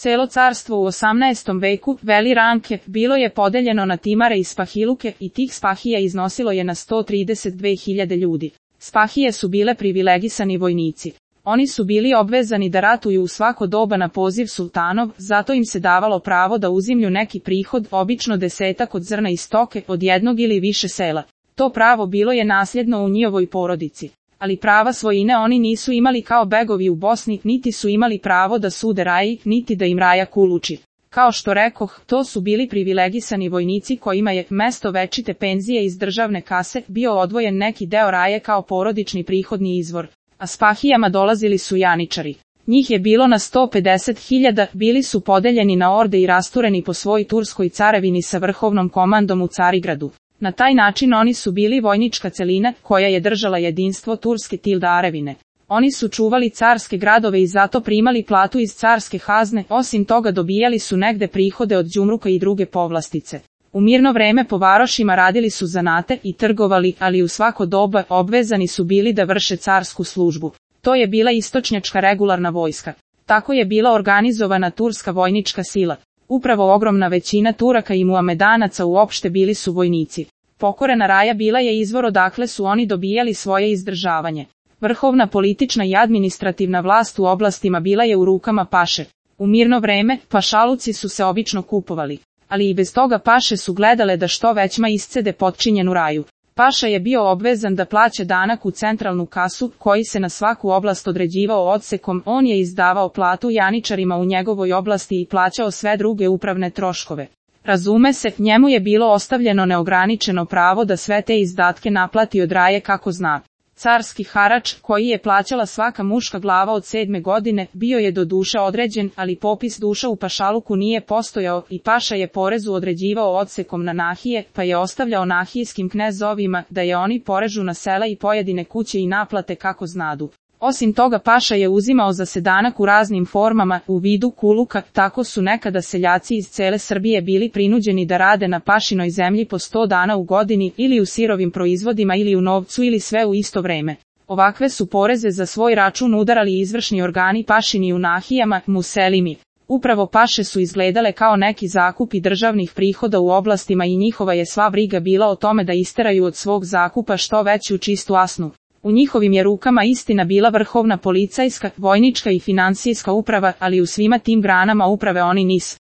Celo carstvo u 18. veku, Veli Ranke, bilo je podeljeno na timare i spahiluke i tih spahija iznosilo je na 132.000 ljudi. Spahije su bile privilegisani vojnici. Oni su bili obvezani da ratuju u svako doba na poziv sultanov, zato im se davalo pravo da uzimlju neki prihod, obično 10 od zrna i stoke, od jednog ili više sela. To pravo bilo je nasljedno u njihovoj porodici. Ali prava svojine oni nisu imali kao begovi u Bosni, niti su imali pravo da sude raji, niti da im raja kuluči. Kao što rekoh, to su bili privilegisani vojnici kojima je, mesto večite penzije iz državne kase, bio odvojen neki deo raje kao porodični prihodni izvor. A spahijama dolazili su janičari. Njih je bilo na 150.000, bili su podeljeni na orde i rastureni po svoj turskoj carevini sa vrhovnom komandom u Carigradu. Na taj način oni su bili vojnička celina, koja je držala jedinstvo turske arevine. Oni su čuvali carske gradove i zato primali platu iz carske hazne, osim toga dobijali su negde prihode od đumruka i druge povlastice. U mirno vreme po varošima radili su zanate i trgovali, ali u svako doba obvezani su bili da vrše carsku službu. To je bila istočnjačka regularna vojska. Tako je bila organizovana turska vojnička sila. Upravo ogromna većina Turaka i Muamedanaca uopšte bili su vojnici. Pokorena raja bila je izvor odakle su oni dobijali svoje izdržavanje. Vrhovna politična i administrativna vlast u oblastima bila je u rukama paše. U mirno vreme, pašaluci su se obično kupovali. Ali i bez toga paše su gledale da što većma iscede potčinjenu raju. Paša je bio obvezan da plaća danak u centralnu kasu, koji se na svaku oblast određivao odsekom, on je izdavao platu janičarima u njegovoj oblasti i plaćao sve druge upravne troškove. Razume se, njemu je bilo ostavljeno neograničeno pravo da sve te izdatke naplati od raje kako zna. Carski harač, koji je plaćala svaka muška glava od 7. godine, bio je do duše određen, ali popis duša u pašaluku nije postojao i paša je porezu određivao odsekom na nahije, pa je ostavljao nahijskim knezovima da je oni porežu na sela i pojedine kuće i naplate kako znadu. Osim toga paša je uzimao za sedanak u raznim formama, u vidu kuluka, tako su nekada seljaci iz cele Srbije bili prinuđeni da rade na pašinoj zemlji po 100 dana u godini ili u sirovim proizvodima ili u novcu ili sve u isto vreme. Ovakve su poreze za svoj račun udarali izvršni organi pašini u nahijama, muselimi. Upravo paše su izgledale kao neki zakupi državnih prihoda u oblastima i njihova je sva briga bila o tome da isteraju od svog zakupa što veću čistu asnu. U njihovim je rukama istina bila vrhovna policajska, vojnička i finansijska uprava, ali u svima tim granama uprave oni nisu